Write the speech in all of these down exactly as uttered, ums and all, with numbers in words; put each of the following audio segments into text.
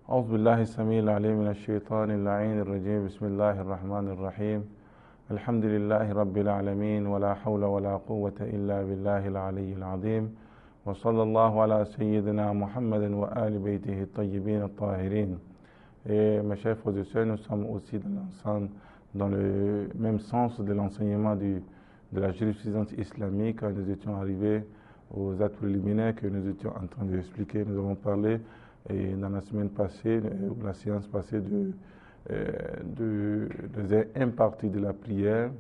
أعوذ بالله السميع العليم من الشيطان اللعين الرجيم بسم الله الرحمن الرحيم الحمد لله رب العالمين ولا حول ولا قوة إلا بالله العلي العظيم وصلى الله على سيدنا محمد وآل بيته الطيبين الطاهرين. Et mes chers frères et sœurs, nous sommes aussi dans, dans le même sens de l'enseignement de la jurisprudence islamique. Quand nous étions arrivés aux actes préliminaires que nous étions en train d'expliquer, nous avons parlé et dans la semaine passée, ou la séance passée, de, de, de, un parti de la prière,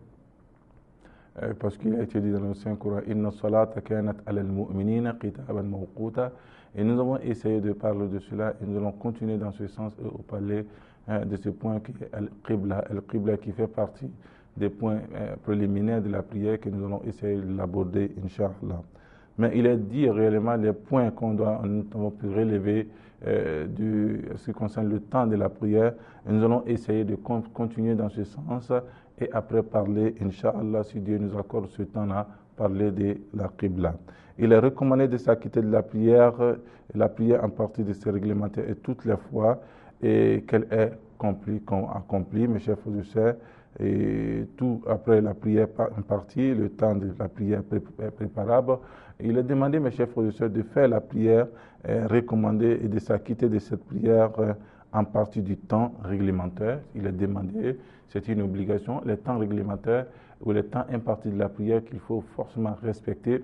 parce qu'il a été dit dans le Saint-Coran, Inna salata kanat ala al-mu'minina qitaban mawquta. Et nous avons essayé de parler de cela et nous allons continuer dans ce sens et au parler hein, de ce point qui est Al-Qibla, Al-Qibla qui fait partie des points euh, préliminaires de la prière que nous allons essayer de l'aborder, Inch'Allah. Mais il est dit réellement les points qu'on doit, nous avons pu relever euh, du, ce qui concerne le temps de la prière. Et nous allons essayer de continuer dans ce sens et après parler, Inch'Allah, si Dieu nous accorde ce temps-là, parler de la Qibla. Il est recommandé de s'acquitter de la prière, la prière en partie de ses réglementaires et toutes les fois et qu'elle est accomplie, accomplie, mes chers frères et sœurs, et tout après la prière en partie, le temps de la prière préparable. Il est demandé, mes chers frères et sœurs, de faire la prière recommandée et de s'acquitter de cette prière en partie du temps réglementaire. Il est demandé, c'est une obligation, les temps réglementaires ou les temps impartis de la prière qu'il faut forcément respecter.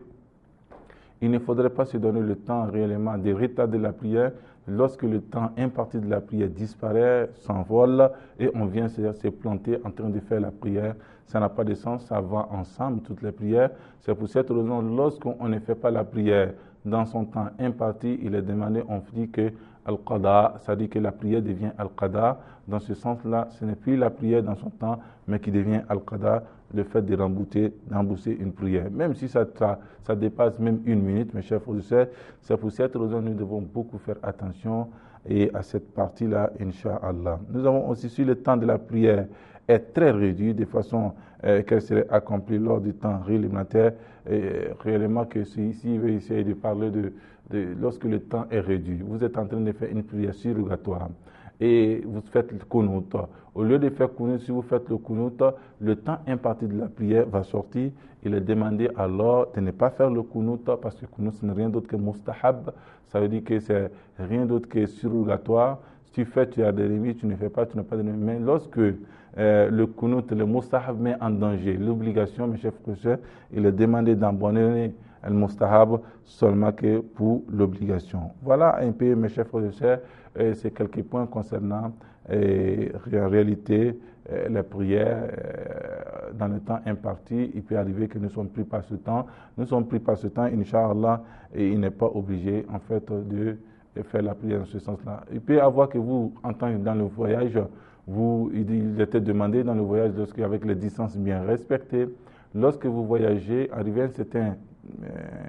Il ne faudrait pas se donner le temps réellement de retarder la prière lorsque le temps imparti de la prière disparaît, s'envole et on vient se, se planter en train de faire la prière. Ça n'a pas de sens, ça va ensemble, toutes les prières. C'est pour cette raison, lorsqu'on ne fait pas la prière dans son temps imparti, il est demandé, on dit que Al-Qada, ça dit que la prière devient Al-Qada. Dans ce sens-là, ce n'est plus la prière dans son temps, mais qui devient Al-Qada, le fait de rembourser une prière. Même si ça, ça, ça dépasse même une minute, mes chers frères et sœurs, c'est pour cette raison que nous devons beaucoup faire attention et à cette partie-là, Inch'Allah. Nous avons aussi su le temps de la prière est très réduit de façon euh, qu'elle serait accomplie lors du temps réglementaire. Et réellement que si, si veut essayer de parler de, de lorsque le temps est réduit, vous êtes en train de faire une prière surrogatoire et vous faites le kunut. Au lieu de faire kunut, si vous faites le kunut, le temps imparti de la prière va sortir. Il est demandé alors de ne pas faire le kunut parce que le kunut ce n'est rien d'autre que mustahab. Ça veut dire que c'est rien d'autre que surrogatoire. Si tu fais, tu as des limites, tu ne fais pas, tu n'as pas de limites. Mais lorsque euh, le kunut, le mustahab met en danger l'obligation, mes chers frères, il est demandé d'abandonner le mustahab seulement que pour l'obligation. Voilà un peu, mes chers frères et sœurs, c'est quelques points concernant et, en réalité euh, les prières euh, dans le temps imparti. Il peut arriver que nous ne sommes pris par ce temps. Nous sommes pris par ce temps, Inch'Allah, et il n'est pas obligé en fait de de faire la prière dans ce sens-là. Il peut y avoir que vous, en tant que dans le voyage, vous, il était demandé dans le voyage, lorsque, avec les distances bien respectées, lorsque vous voyagez, arrivé à un certain, euh,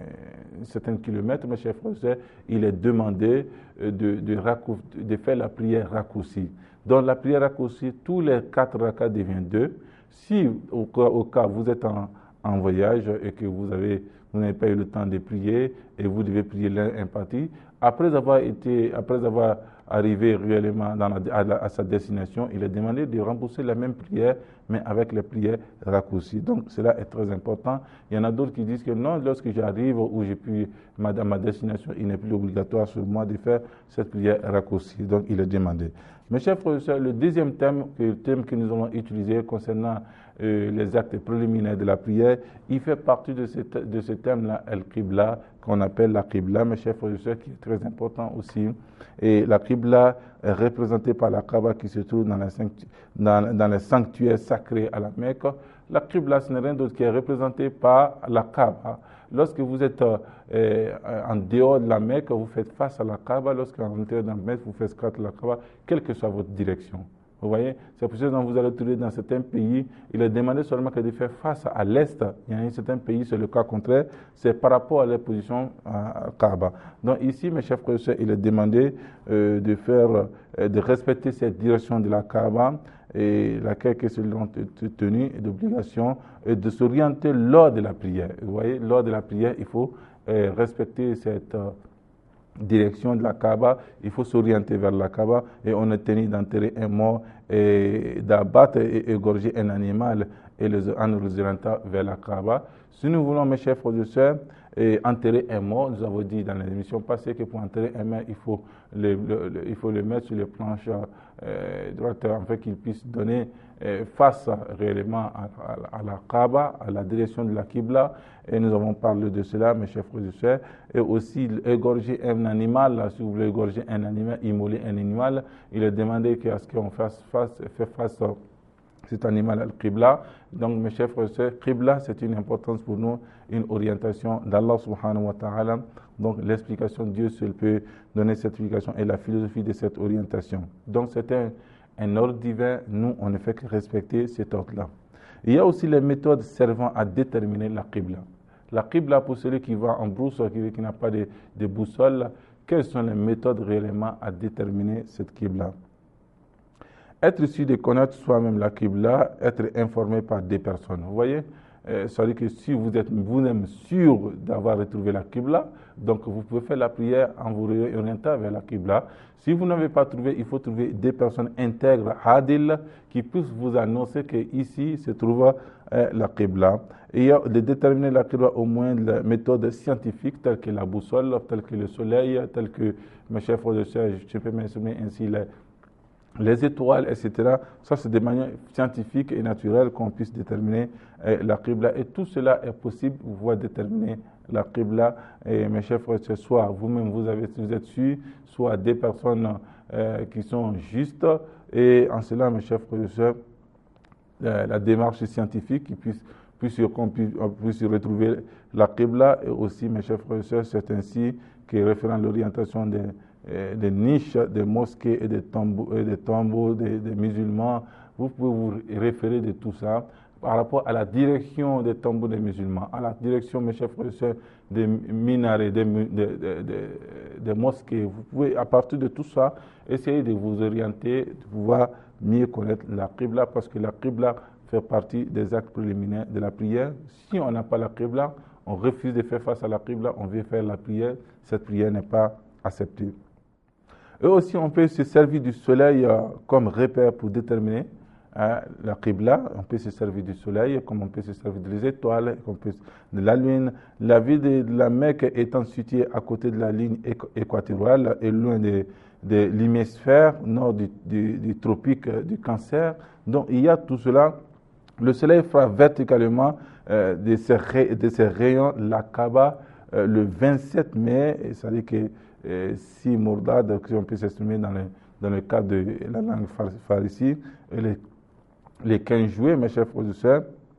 un certain kilomètre, mes chers frères, il est demandé de, de, de faire la prière raccourcie. Dans la prière raccourcie, tous les quatre rakats deviennent deux. Si, au cas, au cas vous êtes en, en voyage et que vous avez vous n'avez pas eu le temps de prier et vous devez prier l'un imparti. Après avoir été, après avoir arrivé réellement dans la, à, la, à sa destination, il est demandé de rembourser la même prière, mais avec les prières raccourcies. Donc cela est très important. Il y en a d'autres qui disent que non, lorsque j'arrive ou j'ai pu ma, à ma destination, il n'est plus obligatoire sur moi de faire cette prière raccourcie. Donc il est demandé. Mes chers frères et sœurs, le deuxième thème, le thème que nous allons utiliser concernant euh, les actes préliminaires de la prière, il fait partie de ce, de ce thème-là, Al-Qibla, qu'on appelle la Qibla, mes chers frères et sœurs, qui est très important aussi. Et la Qibla est représentée par la Kaaba qui se trouve dans, la sanctu- dans, dans les sanctuaires sacrés à la Mecque. La Qibla, ce n'est rien d'autre qui est représentée par la Kaaba. Lorsque vous êtes euh, en dehors de la Mecque, vous faites face à la Kaaba. Lorsque vous entrez dans la Mecque, vous faites face à la Kaaba, quelle que soit votre direction. Vous voyez, c'est pour ça que vous allez trouver dans certains pays, il est demandé seulement que de faire face à l'Est. Il y a un certain pays, c'est le cas contraire, c'est par rapport à la position à Kaaba. Donc ici, mes chers frères et sœurs, il est demandé euh, de faire, euh, de respecter cette direction de la Kaaba et laquelle est selon tenue et d'obligation et de s'orienter lors de la prière. Vous voyez, lors de la prière, il faut euh, respecter cette, euh, direction de la Kaaba, il faut s'orienter vers la Kaaba et on est tenu d'enterrer un mort et d'abattre et égorger un animal et les, en nous orientant vers la Kaaba. Si nous voulons, mes chers frères et sœurs, et enterrer un mort, nous avons dit dans l'émission passée que pour enterrer un mort, il faut le, le, le, il faut le mettre sur les planches euh, droites afin qu'il puisse donner euh, face réellement à, à, à la Kaaba, à la direction de la Qibla. Et nous avons parlé de cela, mes chers frères et sœurs. Et aussi, égorger un animal, là, si vous voulez égorger un animal, immoler un animal, il est demandé qu'à ce qu'on fasse face, fait face cet animal à la Qibla. Donc, mes chers frères et sœurs, Qibla, c'est une importance pour nous, une orientation d'Allah subhanahu wa ta'ala. Donc, l'explication de Dieu seul peut donner cette explication et la philosophie de cette orientation. Donc, c'est un, un ordre divin. Nous, on ne fait que respecter cet ordre-là. Il y a aussi les méthodes servant à déterminer la Qibla. La Qibla, pour celui qui va en brousse, qui, qui n'a pas de, de boussole, quelles sont les méthodes réellement à déterminer cette Qibla? Être sûr de connaître soi-même la Qibla, être informé par des personnes. Vous voyez, euh, ça veut dire que si vous êtes vous-même sûr d'avoir retrouvé la Qibla, donc vous pouvez faire la prière en vous orientant vers la Qibla. Si vous n'avez pas trouvé, il faut trouver des personnes intègres, hadil, qui puissent vous annoncer qu'ici se trouve euh, la Qibla. Et il y a de déterminer la Qibla au moins de méthodes scientifiques telles que la boussole, telles que le soleil, telles que, mes chers frères et sœurs, je peux mentionner ainsi les les étoiles, et cetera. Ça, c'est de manière scientifique et naturelle qu'on puisse déterminer euh, la Qibla. Et tout cela est possible, vous pouvez déterminer la Qibla. Et mes chers frères, soit vous-même, vous, avez, vous êtes sûr, soit des personnes euh, qui sont justes. Et en cela, mes chers frères et sœurs, euh, la démarche scientifique qui puisse, puisse, qu'on puisse, on puisse retrouver la Qibla. Et aussi, mes chers frères et sœurs, c'est ainsi que référant l'orientation des des niches, des mosquées et des tombeaux, et des, tombeaux des, des musulmans. Vous pouvez vous référer de tout ça par rapport à la direction des tombeaux des musulmans, à la direction, mes chers frères et sœurs, des minarets, des, des, des, des mosquées. Vous pouvez, à partir de tout ça, essayer de vous orienter, de pouvoir mieux connaître la Qibla, parce que la Qibla fait partie des actes préliminaires de la prière. Si on n'a pas la Qibla, on refuse de faire face à la Qibla, on veut faire la prière, cette prière n'est pas acceptée. Et aussi, on peut se servir du soleil euh, comme repère pour déterminer hein, la Qibla. On peut se servir du soleil, comme on peut se servir des étoiles, comme on peut, de la lune. La ville de, de la Mecque étant située à côté de la ligne équatoriale et loin de, de l'hémisphère nord du, du, du tropique euh, du Cancer. Donc, il y a tout cela. Le soleil frappe verticalement euh, de, ses ray, de ses rayons la Kaaba euh, le vingt-sept mai, c'est-à-dire que Et si Mordad, si on peut s'exprimer dans le, dans le cadre de la langue farisi, les, les quinze juillet, mes chers frères et sœurs,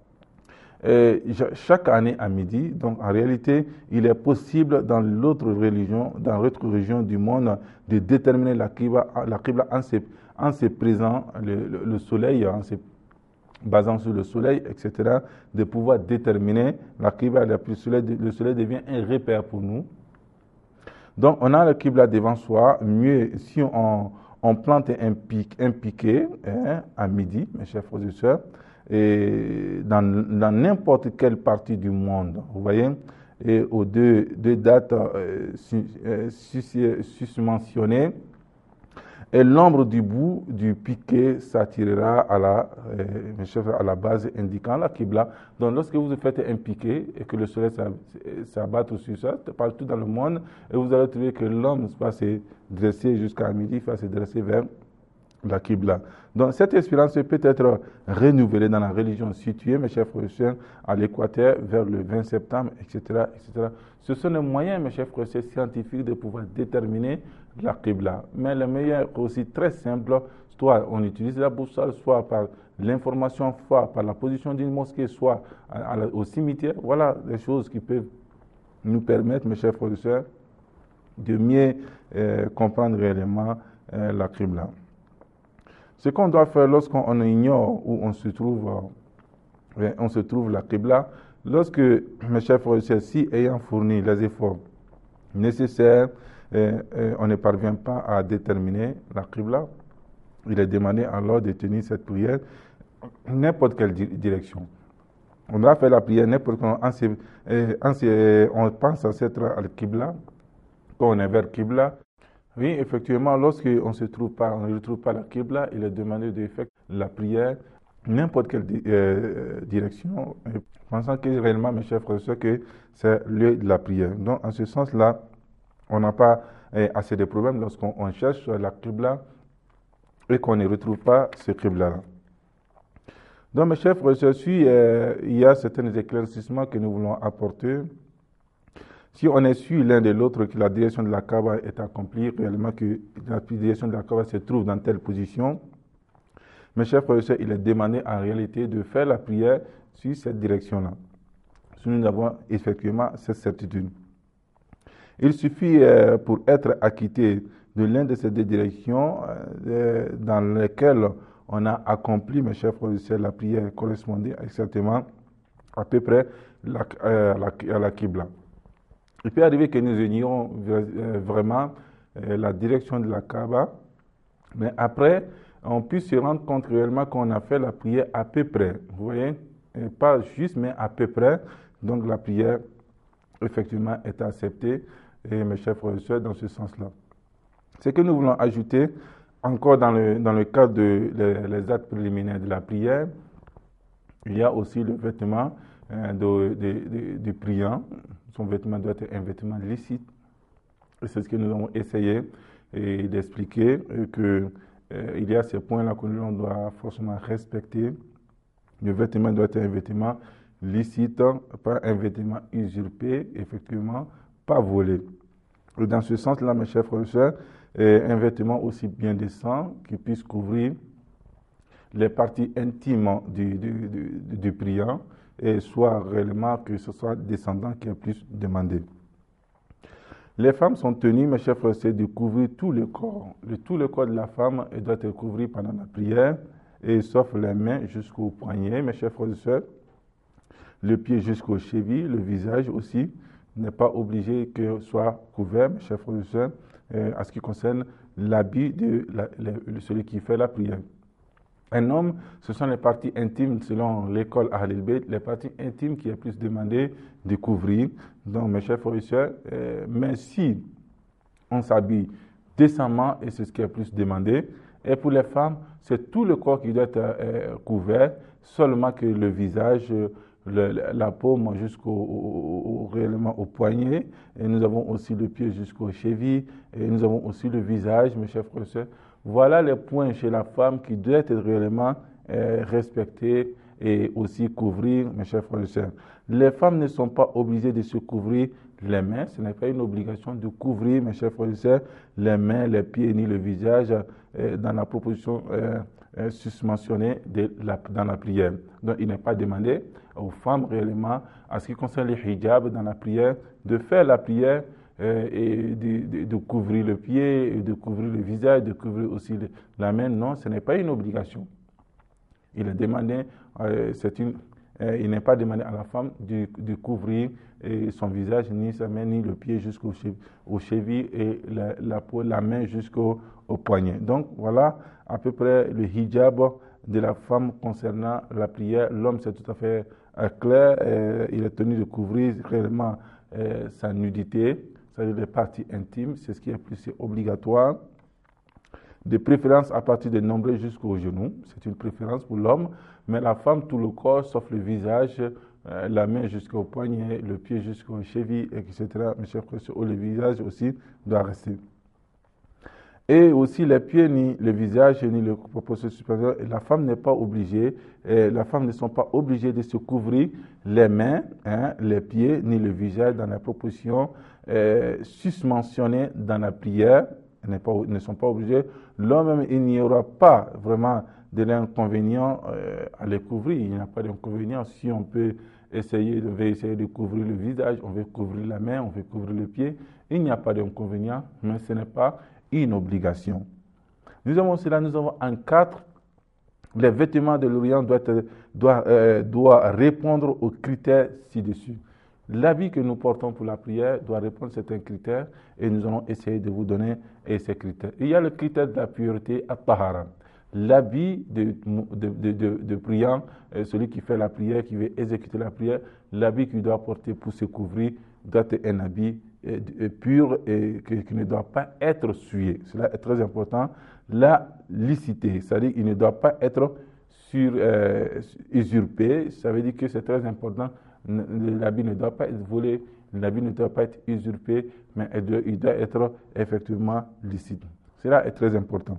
et chaque année à midi, donc en réalité, il est possible dans l'autre religion, dans l'autre région du monde, de déterminer la Qibla, la Qibla en se, en se présent le, le, le soleil, en se basant sur le soleil, et cetera, de pouvoir déterminer la Qibla. Le soleil, le soleil devient un repère pour nous. Donc, on a le Qibla devant soi. Mieux, si on, on plante un, pic, un piquet hein, à midi, mes chers frères et sœurs, et dans, dans n'importe quelle partie du monde, vous voyez, et aux deux, deux dates euh, susmentionnées, et l'ombre du bout du piquet s'attirera à la, euh, mes chers frères, à la base indiquant la Qibla. Donc, lorsque vous faites un piquet et que le soleil s'abatte sur ça, partout dans le monde, et vous allez trouver que l'homme va se dresser jusqu'à midi, va se dresser vers la Qibla. Donc, cette expérience peut être renouvelée dans la religion située, mes chers frères et sœurs, à l'équateur, vers le vingt septembre, et cetera, et cetera. Ce sont les moyens, mes chers frères et sœurs, scientifiques de pouvoir déterminer la Qibla. Mais le meilleur aussi très simple, soit on utilise la boussole, soit par l'information, soit par la position d'une mosquée, soit à, à, au cimetière. Voilà les choses qui peuvent nous permettre, mes chers frères et sœurs, de mieux euh, comprendre réellement euh, la Qibla. Ce qu'on doit faire lorsqu'on ignore où on se trouve, euh, on se trouve la Qibla, lorsque, mes chers frères et sœurs, si ayant fourni les efforts nécessaires, euh, euh, on ne parvient pas à déterminer la Qibla, il est demandé alors de tenir cette prière n'importe quelle di- direction. On doit faire la prière n'importe comment. On pense à cette al-Qibla quand on est vers Qibla. Oui, effectivement, lorsqu'on se trouve pas, on ne retrouve pas la Qibla, il est demandé de faire la prière, n'importe quelle di- euh, direction, pensant que réellement, mes chers frères et sœurs, que c'est le lieu de la prière. Donc, en ce sens-là, on n'a pas euh, assez de problèmes lorsqu'on on cherche la Qibla et qu'on ne retrouve pas ce Qibla-là. Donc, mes chers frères et sœurs, si, euh, il y a certains éclaircissements que nous voulons apporter. Si on est sûr l'un de l'autre que la direction de la Kaaba est accomplie, réellement que la direction de la Kaaba se trouve dans telle position, mes chers frères et sœurs, il est demandé en réalité de faire la prière sur cette direction-là. Si nous avons effectivement cette certitude. Il suffit euh, pour être acquitté de l'une de ces deux directions euh, dans lesquelles on a accompli, mes chers frères et sœurs, la prière correspondait exactement à peu près la, euh, la, à la Qibla. Il peut arriver que nous ignorions vraiment la direction de la Kaaba, mais après, on puisse se rendre compte réellement qu'on a fait la prière à peu près. Vous voyez, et pas juste, mais à peu près. Donc la prière, effectivement, est acceptée, et mes chers frères et sœurs, dans ce sens-là. Ce que nous voulons ajouter, encore dans le, dans le cadre des de, les actes préliminaires de la prière, il y a aussi le vêtement euh, de, de, de, du priant. Son vêtement doit être un vêtement licite. Et c'est ce que nous avons essayé d'expliquer, qu'il euh, y a ces points-là que l'on doit forcément respecter. Le vêtement doit être un vêtement licite, pas un vêtement usurpé, effectivement, pas volé. Et dans ce sens-là, mes chers frères et sœurs, un vêtement aussi bien décent qui puisse couvrir les parties intimes du, du, du, du priant, et soit réellement que ce soit descendant qui est plus demandé. Les femmes sont tenues, mes chers frères et sœurs, de couvrir tout le corps. Le, tout le corps de la femme doit être couvert pendant la prière, et sauf les mains jusqu'au poignet, mes chers frères et sœurs. Le pied jusqu'aux chevilles, le visage aussi n'est pas obligé que soit couvert, mes chers frères et sœurs, euh, en ce qui concerne l'habit de la, la, celui qui fait la prière. Un homme, ce sont les parties intimes, selon l'école Ahlul Bayt, les parties intimes qui est plus demandé de couvrir. Donc, mes chers frères et sœurs, euh, mais si on s'habille décemment, et c'est ce qui est plus demandé, et pour les femmes, c'est tout le corps qui doit être euh, couvert, seulement que le visage, le, la paume jusqu'au au, au, réellement au poignet, et nous avons aussi le pied jusqu'aux chevilles, et nous avons aussi le visage, mes chers frères et sœurs. Voilà les points chez la femme qui doivent être réellement euh, respectés et aussi couvrir, mes chers frères et sœurs. Les femmes ne sont pas obligées de se couvrir les mains. Ce n'est pas une obligation de couvrir, mes chers frères et sœurs, les mains, les pieds ni le visage euh, dans la proposition euh, euh, susmentionnée de la, dans la prière. Donc, il n'est pas demandé aux femmes réellement, en ce qui concerne les hijabs dans la prière, de faire la prière Euh, et de, de, de couvrir le pied, et de couvrir le visage, de couvrir aussi le, la main. Non, ce n'est pas une obligation. Il est demandé, euh, c'est une, euh, il n'est pas demandé à la femme de, de couvrir euh, son visage, ni sa main, ni le pied jusqu'au chev- aux chevilles et la, la peau, la main jusqu'au au poignet. Donc voilà à peu près le hijab de la femme concernant la prière. L'homme, c'est tout à fait euh, clair. Euh, il est tenu de couvrir réellement euh, sa nudité, c'est-à-dire les parties intimes, c'est ce qui est plus obligatoire. De préférence à partir des nombrils jusqu'aux genoux, c'est une préférence pour l'homme, mais la femme, tout le corps, sauf le visage, euh, la main jusqu'au poignet, le pied jusqu'aux chevilles, et cetera. Mes chers frères, le visage aussi doit rester. Et aussi les pieds, ni le visage, ni le proportion supérieur. Et la femme n'est pas obligée, et la femme ne sont pas obligées de se couvrir les mains, hein, les pieds, ni le visage dans la proposition euh, susmentionnées dans la prière. Elles pas, ne sont pas obligées. L'homme, il n'y aura pas vraiment de l'inconvénient euh, à les couvrir. Il n'y a pas d'inconvénient si on peut essayer, on veut essayer de couvrir le visage, on veut couvrir la main, on veut couvrir le pied. Il n'y a pas d'inconvénient, mais ce n'est pas une obligation. Nous avons cela, nous avons en quatre, les vêtements de l'Orient doivent, doivent, euh, doivent répondre aux critères ci-dessus. L'habit que nous portons pour la prière doit répondre à certains critères et nous allons essayer de vous donner ces critères. Il y a le critère de la pureté at-tahara. L'habit de, de, de, de, de priant, celui qui fait la prière, qui veut exécuter la prière, l'habit qu'il doit porter pour se couvrir doit être un habit est pur et qui, qui ne doit pas être souillé. Cela est très important. La licité, c'est-à-dire qu'il ne doit pas être sur, euh, usurpé. Ça veut dire que c'est très important. L'habit ne doit pas être volé, l'habit ne doit pas être usurpé, mais il doit, il doit être effectivement licite. Cela est très important.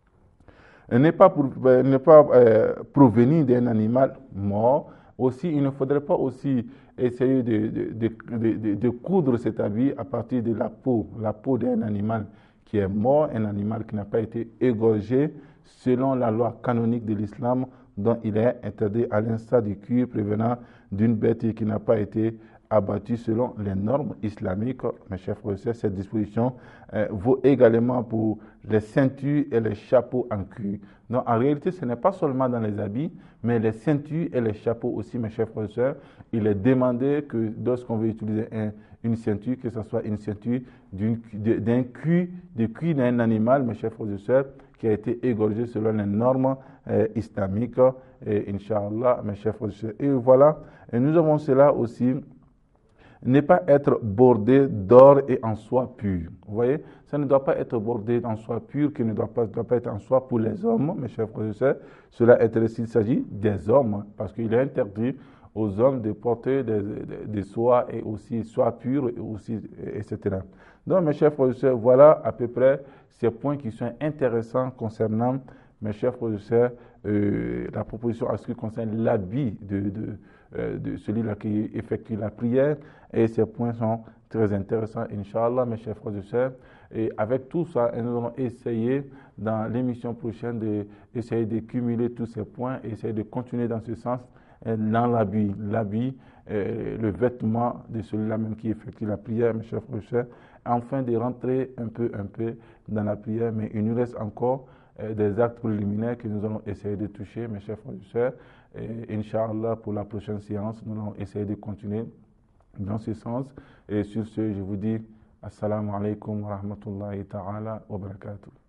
Ne pas, pour, ne pas euh, provenir d'un animal mort. Aussi, il ne faudrait pas aussi essayer de, de, de, de, de coudre cet habit à partir de la peau, la peau d'un animal qui est mort, un animal qui n'a pas été égorgé selon la loi canonique de l'islam, dont il est interdit à l'instar du cuir prévenant d'une bête qui n'a pas été abattue selon les normes islamiques. Mes chers frères et sœurs, cette disposition euh, vaut également pour les ceintures et les chapeaux en cuir. Donc en réalité, ce n'est pas seulement dans les habits, mais les ceintures et les chapeaux aussi, mes chers frères et sœurs. Il est demandé que lorsqu'on veut utiliser un, une ceinture, que ce soit une ceinture d'un cuir, du cuir d'un animal, mes chers frères et sœurs, qui a été égorgé selon les normes euh, islamiques, et Inch'Allah, mes chers frères et sœurs. Et voilà, et nous avons cela aussi. Ne pas être bordé d'or et en soie pure. Vous voyez, ça ne doit pas être bordé en soie pure, qui ne doit pas, doit pas être en soie pour les hommes, mes chers frères et sœurs. Cela est s'il s'agit des hommes, parce qu'il est interdit aux hommes de porter des, des, des soies et aussi soie pure, et, aussi, et cetera. Donc, mes chers frères et sœurs, voilà à peu près ces points qui sont intéressants concernant, mes chers frères et sœurs, euh, la proposition à ce qui concerne l'habit de, de, euh, de celui-là qui effectue la prière. Et ces points sont très intéressants, Inch'Allah, mes chers frères et sœurs. Et avec tout ça, nous allons essayer dans l'émission prochaine d'essayer de, de cumuler tous ces points et essayer de continuer dans ce sens dans l'habit, l'habit, euh, le vêtement de celui-là même qui effectue la prière, mes chers frères et sœurs, afin de rentrer un peu, un peu dans la prière. Mais il nous reste encore euh, des actes préliminaires que nous allons essayer de toucher, mes chers frères et sœurs. Et Inch'Allah, pour la prochaine séance, nous allons essayer de continuer dans ce sens. Et sur ce, je vous dis Assalamu alaikum wa rahmatullahi ta'ala wa barakatuh.